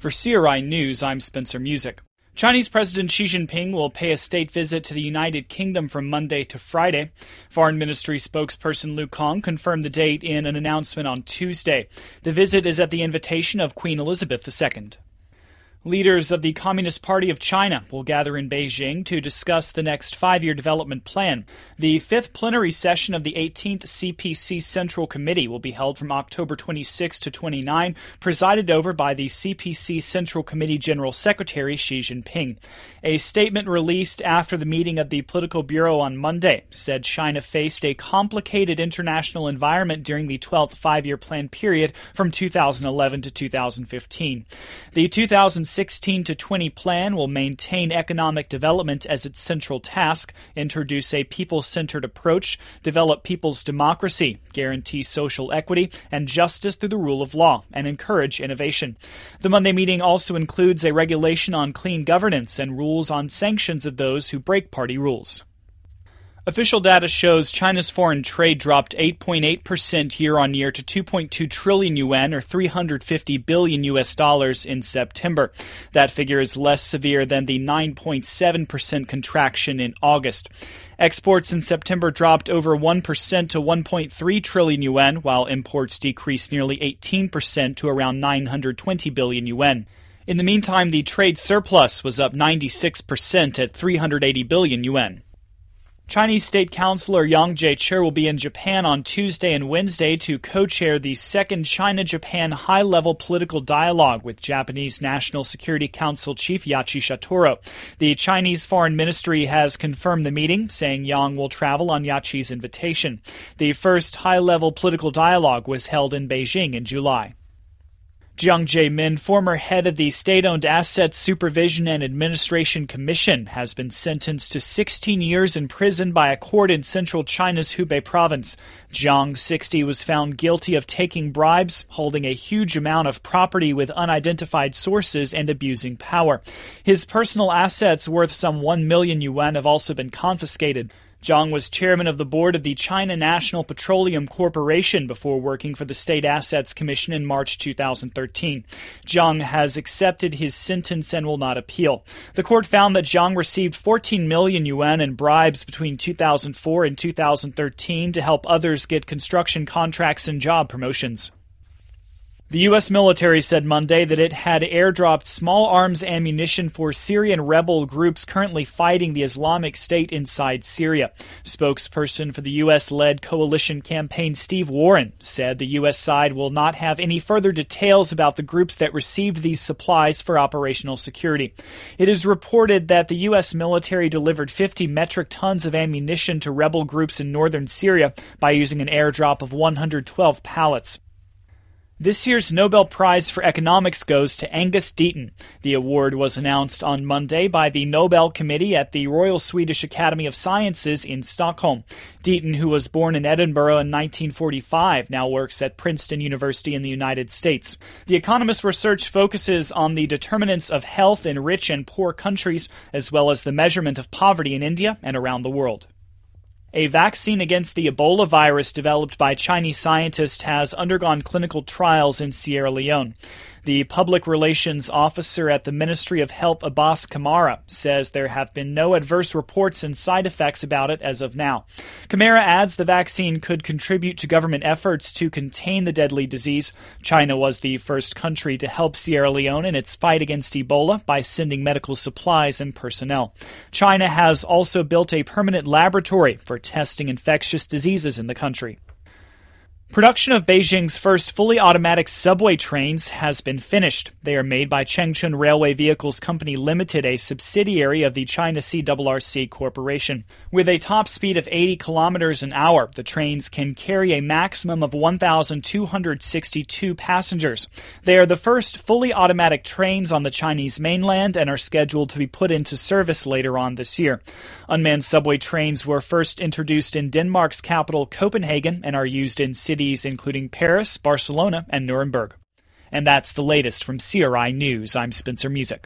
For CRI News, I'm Spencer Music. Chinese President Xi Jinping will pay a state visit to the United Kingdom from Monday to Friday. Foreign Ministry spokesperson Lu Kong confirmed the date in an announcement on Tuesday. The visit is at the invitation of Queen Elizabeth II. Leaders of the Communist Party of China will gather in Beijing to discuss the next five-year development plan. The fifth plenary session of the 18th CPC Central Committee will be held from October 26 to 29, presided over by the CPC Central Committee General Secretary Xi Jinping. A statement released after the meeting of the Political Bureau on Monday said China faced a complicated international environment during the 12th five-year plan period from 2011 to 2015. The 2016 to 20 plan will maintain economic development as its central task, introduce a people-centered approach, develop people's democracy, guarantee social equity and justice through the rule of law, and encourage innovation. The Monday meeting also includes a regulation on clean governance and rules on sanctions of those who break party rules. Official data shows China's foreign trade dropped 8.8% year-on-year to 2.2 trillion yuan or $350 billion in September. That figure is less severe than the 9.7% contraction in August. Exports in September dropped over 1% to 1.3 trillion yuan, while imports decreased nearly 18% to around 920 billion yuan. In the meantime, the trade surplus was up 96% at 380 billion yuan. Chinese State Councilor Yang Jiechi will be in Japan on Tuesday and Wednesday to co-chair the second China-Japan high-level political dialogue with Japanese National Security Council Chief Yachi Shatoro. The Chinese Foreign Ministry has confirmed the meeting, saying Yang will travel on Yachi's invitation. The first high-level political dialogue was held in Beijing in July. Jiang Zemin, former head of the State-Owned Assets Supervision and Administration Commission, has been sentenced to 16 years in prison by a court in central China's Hubei province. Jiang, 60, was found guilty of taking bribes, holding a huge amount of property with unidentified sources, and abusing power. His personal assets worth some 1 million yuan have also been confiscated. Jiang was chairman of the board of the China National Petroleum Corporation before working for the State Assets Commission in March 2013. Jiang has accepted his sentence and will not appeal. The court found that Jiang received 14 million yuan in bribes between 2004 and 2013 to help others get construction contracts and job promotions. The U.S. military said Monday that it had airdropped small arms ammunition for Syrian rebel groups currently fighting the Islamic State inside Syria. Spokesperson for the U.S.-led coalition campaign Steve Warren said the U.S. side will not have any further details about the groups that received these supplies for operational security. It is reported that the U.S. military delivered 50 metric tons of ammunition to rebel groups in northern Syria by using an airdrop of 112 pallets. This year's Nobel Prize for Economics goes to Angus Deaton. The award was announced on Monday by the Nobel Committee at the Royal Swedish Academy of Sciences in Stockholm. Deaton, who was born in Edinburgh in 1945, now works at Princeton University in the United States. The Economist research focuses on the determinants of health in rich and poor countries, as well as the measurement of poverty in India and around the world. A vaccine against the Ebola virus developed by Chinese scientists has undergone clinical trials in Sierra Leone. The public relations officer at the Ministry of Health, Abbas Kamara, says there have been no adverse reports and side effects about it as of now. Kamara adds the vaccine could contribute to government efforts to contain the deadly disease. China was the first country to help Sierra Leone in its fight against Ebola by sending medical supplies and personnel. China has also built a permanent laboratory for testing infectious diseases in the country. Production of Beijing's first fully automatic subway trains has been finished. They are made by Chengchun Railway Vehicles Company Limited, a subsidiary of the China CRRC Corporation. With a top speed of 80 kilometers an hour, the trains can carry a maximum of 1,262 passengers. They are the first fully automatic trains on the Chinese mainland and are scheduled to be put into service later on this year. Unmanned subway trains were first introduced in Denmark's capital, Copenhagen, and are used in cities including Paris, Barcelona, and Nuremberg. And that's the latest from CRI News. I'm Spencer Music.